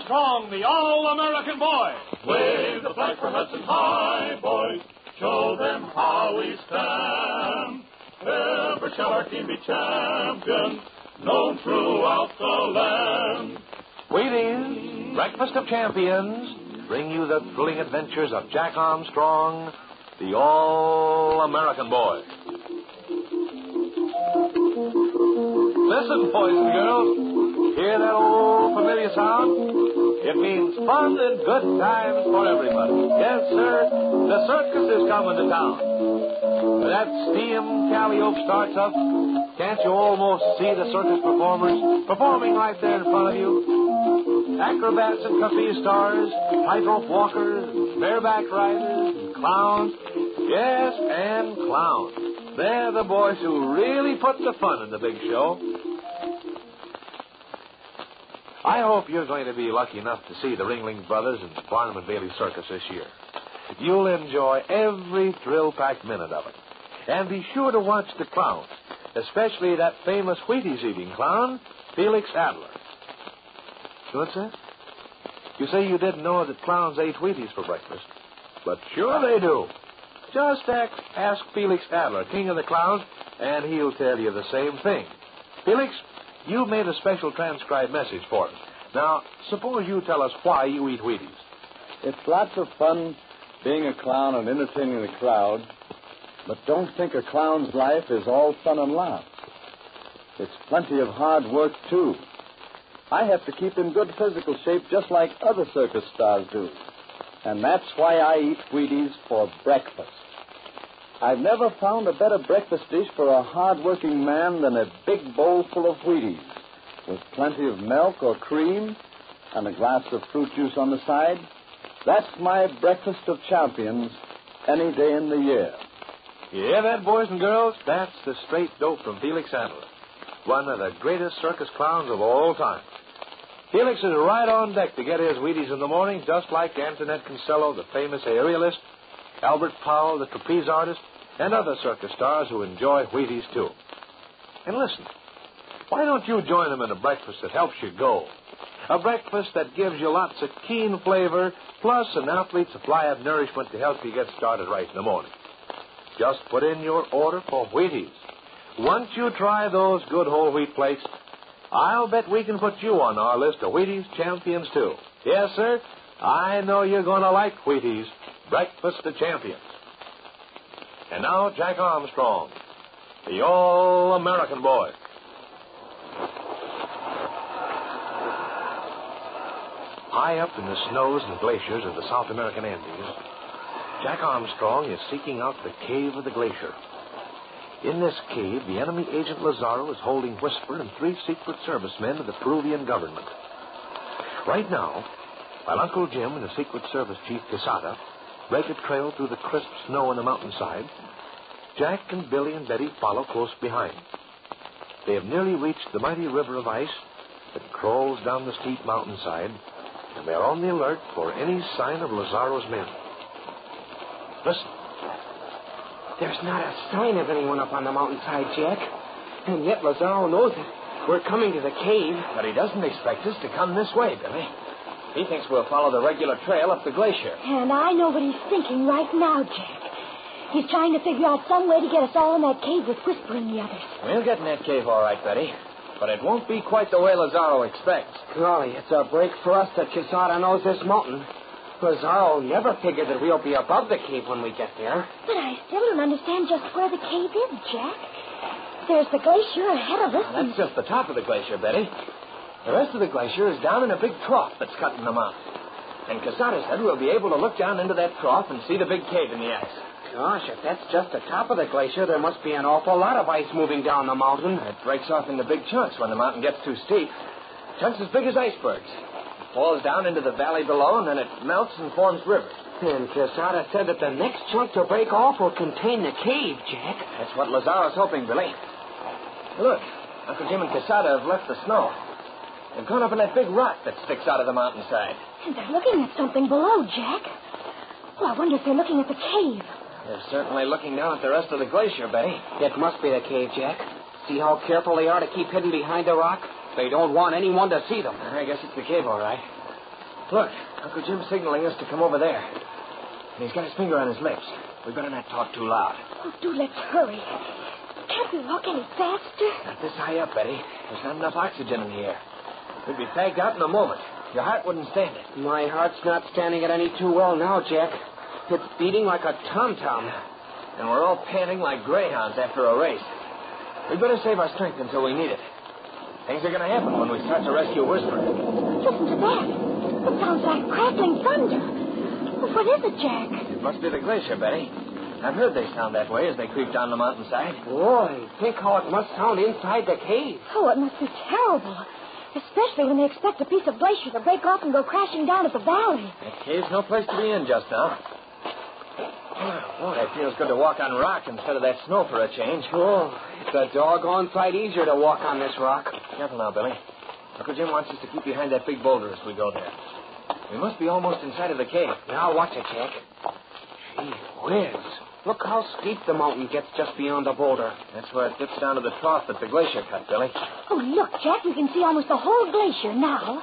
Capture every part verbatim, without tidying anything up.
Armstrong, the All-American Boy. Wave the flag from Hudson high, boys. Show them how we stand. Ever shall our team be champions, known throughout the land. Wheaties, Breakfast of Champions, bring you the thrilling adventures of Jack Armstrong, the All-American Boy. Listen, boys and girls, hear that old familiar sound? It means fun and good times for everybody. Yes, sir, the circus is coming to town. When that steam calliope starts up, can't you almost see the circus performers performing right there in front of you? Acrobats and trapeze stars, tightrope walkers, bareback riders, and clowns. Yes, and clowns. They're the boys who really put the fun in the big show. I hope you're going to be lucky enough to see the Ringling Brothers and Barnum and Bailey Circus this year. You'll enjoy every thrill-packed minute of it. And be sure to watch the clowns, especially that famous Wheaties-eating clown, Felix Adler. What's that? You say you didn't know that clowns ate Wheaties for breakfast. But sure they do. Just ask, ask Felix Adler, king of the clowns, and he'll tell you the same thing. Felix, you've made a special transcribed message for us. Now, suppose you tell us why you eat Wheaties. It's lots of fun being a clown and entertaining the crowd, but don't think a clown's life is all fun and laughs. It's plenty of hard work, too. I have to keep in good physical shape just like other circus stars do. And that's why I eat Wheaties for breakfast. I've never found a better breakfast dish for a hard-working man than a big bowl full of Wheaties, with plenty of milk or cream and a glass of fruit juice on the side. That's my breakfast of champions any day in the year. You hear that, boys and girls? That's the straight dope from Felix Adler, one of the greatest circus clowns of all time. Felix is right on deck to get his Wheaties in the morning, just like Antoinette Consello, the famous aerialist, Albert Powell, the trapeze artist, and other circus stars who enjoy Wheaties, too. And listen, why don't you join them in a breakfast that helps you go? A breakfast that gives you lots of keen flavor, plus an athlete's supply of nourishment to help you get started right in the morning. Just put in your order for Wheaties. Once you try those good whole wheat flakes, I'll bet we can put you on our list of Wheaties champions, too. Yes, sir, I know you're going to like Wheaties, Breakfast of Champions. And now, Jack Armstrong, the All-American Boy. High up in the snows and glaciers of the South American Andes, Jack Armstrong is seeking out the cave of the glacier. In this cave, the enemy agent Lazaro is holding Whisper and three Secret Service men of the Peruvian government. Right now, while Uncle Jim and the Secret Service Chief Quesada break a trail through the crisp snow on the mountainside, Jack and Billy and Betty follow close behind. They have nearly reached the mighty river of ice that crawls down the steep mountainside, and they're on the alert for any sign of Lazaro's men. Listen. There's not a sign of anyone up on the mountainside, Jack. And yet Lazaro knows it. We're coming to the cave. But he doesn't expect us to come this way, Billy. He thinks we'll follow the regular trail up the glacier. And I know what he's thinking right now, Jack. He's trying to figure out some way to get us all in that cave with Whisper and the others. We'll get in that cave all right, Betty. But it won't be quite the way Lazaro expects. Golly, it's a break for us that Quesada knows this mountain. Lazaro never figured that we'll be above the cave when we get there. But I still don't understand just where the cave is, Jack. There's the glacier ahead of us. Well, that's just the top of the glacier, Betty. The rest of the glacier is down in a big trough that's cut in the mountain. And Quesada said we'll be able to look down into that trough and see the big cave in the ice. Gosh, if that's just the top of the glacier, there must be an awful lot of ice moving down the mountain. It breaks off into big chunks when the mountain gets too steep. Chunks as big as icebergs. It falls down into the valley below, and then it melts and forms rivers. And Quesada said that the next chunk to break off will contain the cave, Jack. That's what Lazaro's hoping, Billy. Look, Uncle Jim and Quesada have left the snow. They've gone up in that big rock that sticks out of the mountainside. And they're looking at something below, Jack. Oh, I wonder if they're looking at the cave. They're certainly looking down at the rest of the glacier, Betty. It must be the cave, Jack. See how careful they are to keep hidden behind the rock? They don't want anyone to see them. I guess it's the cave, all right. Look, Uncle Jim's signaling us to come over there. And he's got his finger on his lips. We better not talk too loud. Oh, do let's hurry. Can't we walk any faster? Not this high up, Betty. There's not enough oxygen in the air. We'd be fagged out in a moment. Your heart wouldn't stand it. My heart's not standing it any too well now, Jack. It's beating like a tom-tom. And we're all panting like greyhounds after a race. We'd better save our strength until we need it. Things are going to happen when we start to rescue Whisper. Listen to that. It sounds like crackling thunder. What is it, Jack? It must be the glacier, Betty. I've heard they sound that way as they creep down the mountainside. Boy, think how it must sound inside the cave. Oh, it must be terrible. Especially when they expect a piece of glacier to break off and go crashing down at the valley. That cave's no place to be in just now. Boy, it feels good to walk on rock instead of that snow for a change. Oh, it's a doggone sight easier to walk on this rock. Careful now, Billy. Uncle Jim wants us to keep behind that big boulder as we go there. We must be almost inside of the cave. Now, watch it, Jack. Gee whiz. Look how steep the mountain gets just beyond the boulder. That's where it dips down to the trough that the glacier cut, Billy. Oh, look, Jack, you can see almost the whole glacier now.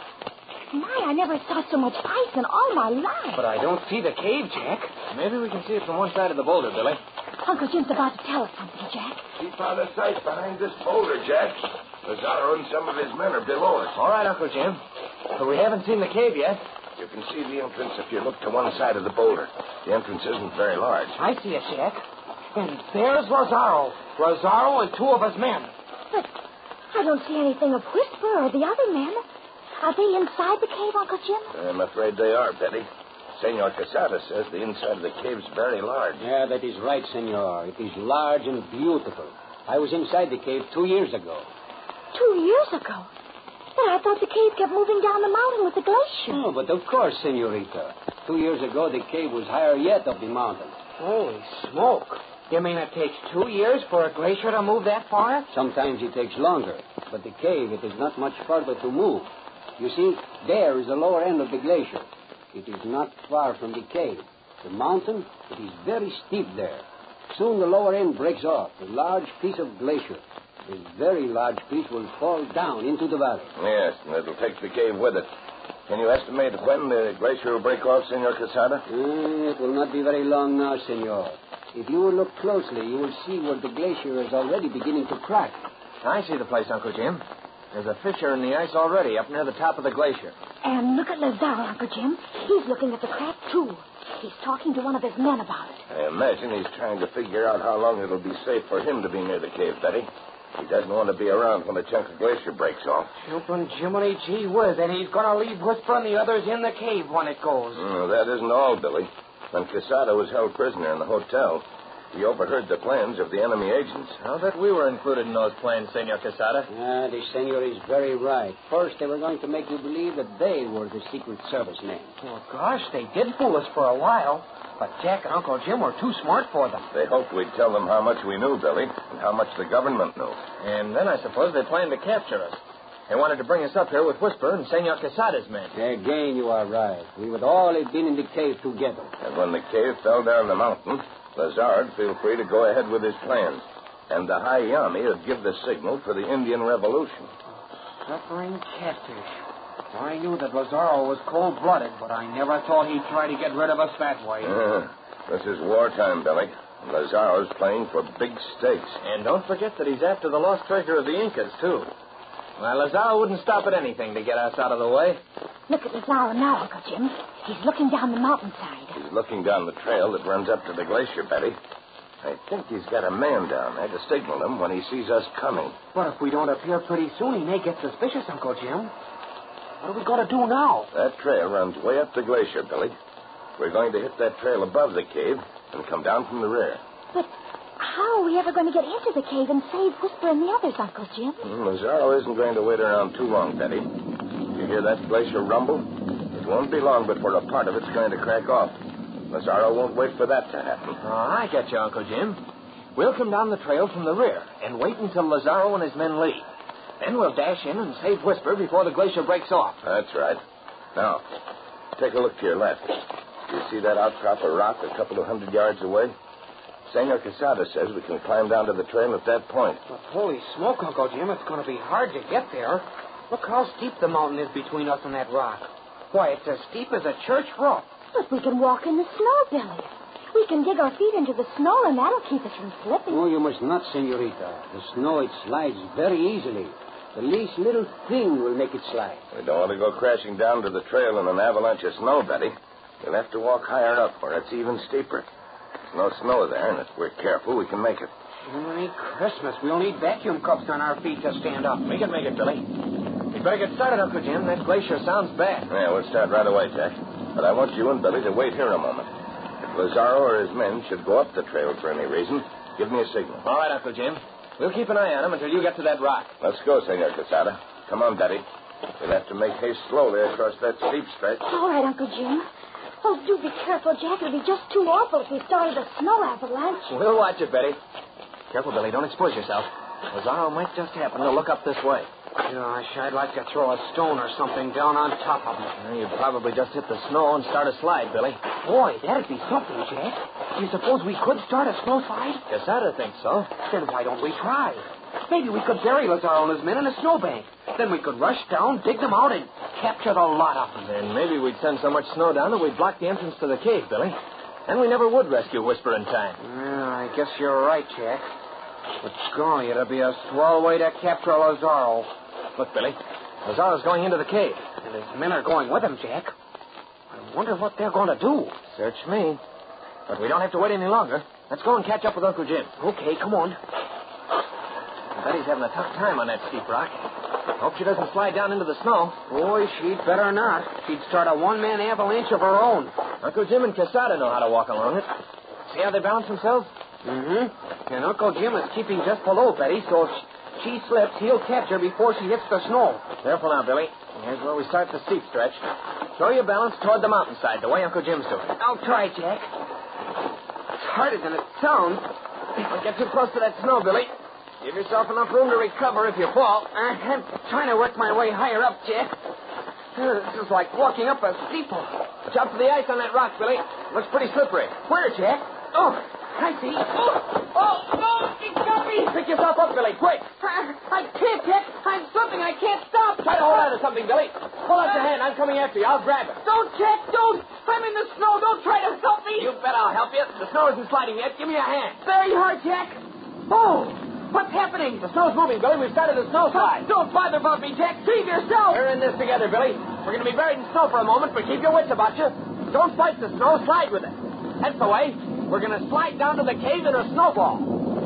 My, I never saw so much ice in all my life. But I don't see the cave, Jack. Maybe we can see it from one side of the boulder, Billy. Uncle Jim's about to tell us something, Jack. Keep out of sight behind this boulder, Jack. Lazaro and some of his men are below us. All right, Uncle Jim. But we haven't seen the cave yet. You can see the entrance if you look to one side of the boulder. The entrance isn't very large. I see it, Jack. And there's Lazaro. Lazaro and two of his men. But I don't see anything of Whisper or the other men. Are they inside the cave, Uncle Jim? I'm afraid they are, Betty. Senor Quesada says the inside of the cave's very large. Yeah, that is right, senor. It is large and beautiful. I was inside the cave two years ago. Two years ago? But I thought the cave kept moving down the mountain with the glacier. Oh, but of course, senorita. Two years ago, the cave was higher yet up the mountain. Holy smoke. You mean it takes two years for a glacier to move that far? Sometimes it takes longer, but the cave, it is not much farther to move. You see, there is the lower end of the glacier. It is not far from the cave. The mountain, it is very steep there. Soon the lower end breaks off. A large piece of glacier. This very large piece will fall down into the valley. Yes, and it'll take the cave with it. Can you estimate when the glacier will break off, Senor Quesada? Uh, it will not be very long now, senor. If you will look closely, you will see where the glacier is already beginning to crack. I see the place, Uncle Jim. There's a fissure in the ice already up near the top of the glacier. And look at Lazaro, Uncle Jim. He's looking at the crack, too. He's talking to one of his men about it. I imagine he's trying to figure out how long it'll be safe for him to be near the cave, Betty. He doesn't want to be around when a chunk of glacier breaks off. Jumping Jiminy gee whiz, and he's going to leave Whisper and the others in the cave when it goes. Mm, that isn't all, Billy. When Quesada was held prisoner in the hotel, he overheard the plans of the enemy agents. I'll bet we were included in those plans, Senor Quesada. Ah, the senor is very right. First, they were going to make you believe that they were the Secret Service men. Well, gosh, they did fool us for a while. But Jack and Uncle Jim were too smart for them. They hoped we'd tell them how much we knew, Billy, and how much the government knew. And then I suppose they planned to capture us. They wanted to bring us up here with Whisper and Senor Quesada's men. Again, you are right. We would all have been in the cave together. And when the cave fell down the mountain, Lazard feel free to go ahead with his plans. And the High Yami would give the signal for the Indian Revolution. Suffering catfish. I knew that Lazaro was cold-blooded, but I never thought he'd try to get rid of us that way. Uh, this is wartime, Billy. And Lazaro's playing for big stakes. And don't forget that he's after the lost treasure of the Incas, too. Well, Lazaro wouldn't stop at anything to get us out of the way. Look at Lazaro now, Uncle Jim. He's looking down the mountainside. He's looking down the trail that runs up to the glacier, Betty. I think he's got a man down there to signal him when he sees us coming. But if we don't appear pretty soon, he may get suspicious, Uncle Jim. What are we going to do now? That trail runs way up the glacier, Billy. We're going to hit that trail above the cave and come down from the rear. But how are we ever going to get into the cave and save Whisper and the others, Uncle Jim? Mm, Lazaro isn't going to wait around too long, Betty. You hear that glacier rumble? It won't be long before a part of it's going to crack off. Lazaro won't wait for that to happen. Oh, I get you, Uncle Jim. We'll come down the trail from the rear and wait until Lazaro and his men leave. Then we'll dash in and save Whisper before the glacier breaks off. That's right. Now, take a look to your left. Do you see that outcrop of rock a couple of hundred yards away? Senor Quesada says we can climb down to the trail at that point. But holy smoke, Uncle Jim, it's going to be hard to get there. Look how steep the mountain is between us and that rock. Why, it's as steep as a church roof. But we can walk in the snow, Billy. We can dig our feet into the snow, and that'll keep us from slipping. Oh, you must not, senorita. The snow, it slides very easily. The least little thing will make it slide. We don't want to go crashing down to the trail in an avalanche of snow, Betty. We'll have to walk higher up where it's even steeper. There's no snow there, and if we're careful, we can make it. Merry Christmas. We'll need vacuum cups on our feet to stand up. We can make it, Billy. We'd better get started, Uncle Jim. That glacier sounds bad. Yeah, we'll start right away, Jack. But I want you and Billy to wait here a moment. If Lazaro or his men should go up the trail for any reason, give me a signal. All right, Uncle Jim. We'll keep an eye on him until you get to that rock. Let's go, Senor Quesada. Come on, Betty. We'll have to make haste slowly across that steep stretch. All right, Uncle Jim. Oh, do be careful, Jack. It'll be just too awful if we started a snow avalanche. We'll watch it, Betty. Careful, Billy. Don't expose yourself. Lazaro might just happen to look up this way. Gosh, I'd like to throw a stone or something down on top of him. Well, you'd probably just hit the snow and start a slide, Billy. Boy, that'd be something, Jack. Do you suppose we could start a snow slide? Quesada thinks so. Then why don't we try? Maybe we could bury Lazaro and his men in a snowbank. Then we could rush down, dig them out, and capture the lot of them. Then maybe we'd send so much snow down that we'd block the entrance to the cave, Billy. And we never would rescue Whisper in time. Well, I guess you're right, Jack. But golly, it'll be a swell way to capture Lazaro. Look, Billy. Lazaro's going into the cave. And his men are going with him, Jack. I wonder what they're going to do. Search me. But we don't have to wait any longer. Let's go and catch up with Uncle Jim. Okay, come on. I bet he's having a tough time on that steep rock. Hope she doesn't slide down into the snow. Boy, she'd better not. She'd start a one-man avalanche of her own. Uncle Jim and Quesada know how to walk along it. See how they balance themselves? Mm-hmm. And Uncle Jim is keeping just below Betty, so if she slips, he'll catch her before she hits the snow. Careful now, Billy. Here's where we start the steep stretch. Throw your balance toward the mountainside, the way Uncle Jim's doing. I'll try, Jack. It's harder than it sounds. Don't get too close to that snow, Billy. Give yourself enough room to recover if you fall. Uh, I'm trying to work my way higher up, Jack. Uh, This is like walking up a steeple. Watch out for the ice on that rock, Billy. Looks pretty slippery. Where, Jack? Oh, I see. Oh, oh, no, it got me. Pick yourself up, Billy, quick. I, I can't, Jack. I'm slipping. I can't stop. Try to hold on to something, Billy. Pull out your hand. I'm coming after you. I'll grab it. Don't, Jack, don't. I'm in the snow. Don't try to help me. You bet I'll help you. The snow isn't sliding yet. Give me a hand. Very hard, Jack. Oh, what's happening? The snow's moving, Billy. We've started a snow slide. Don't bother about me, Jack. Save yourself. We're in this together, Billy. We're going to be buried in snow for a moment, but keep your wits about you. Don't fight the snow. Slide with it. That's the way. We're going to slide down to the cave in a snowball.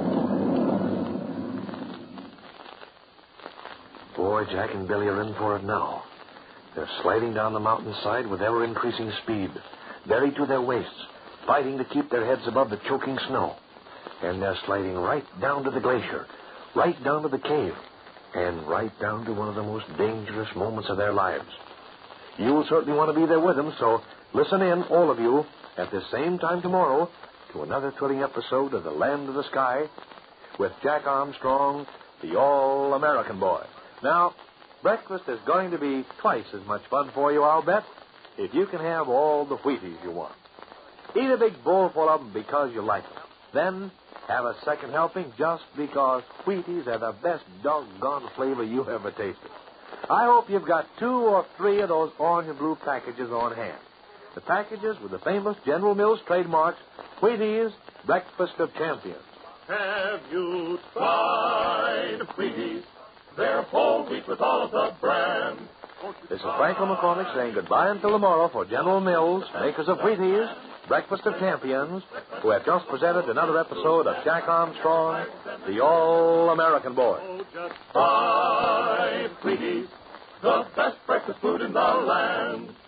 Boy, Jack and Billy are in for it now. They're sliding down the mountainside with ever-increasing speed, buried to their waists, fighting to keep their heads above the choking snow. And they're sliding right down to the glacier, right down to the cave, and right down to one of the most dangerous moments of their lives. You'll certainly want to be there with them, so listen in, all of you, at the same time tomorrow to another thrilling episode of The Land of the Sky with Jack Armstrong, the All-American Boy. Now, breakfast is going to be twice as much fun for you, I'll bet, if you can have all the Wheaties you want. Eat a big bowl full of them because you like them. Then have a second helping just because Wheaties are the best doggone flavor you ever tasted. I hope you've got two or three of those orange and blue packages on hand. The packages with the famous General Mills trademark, Wheaties, Breakfast of Champions. Have you tried Wheaties? They're whole wheat with all of the bran. This is Franklin McCormick saying goodbye until tomorrow for General Mills, makers of Wheaties, Breakfast of Champions, who have just presented another episode of Jack Armstrong, the All-American Boy. Oh, just try Wheaties, the best breakfast food in the land.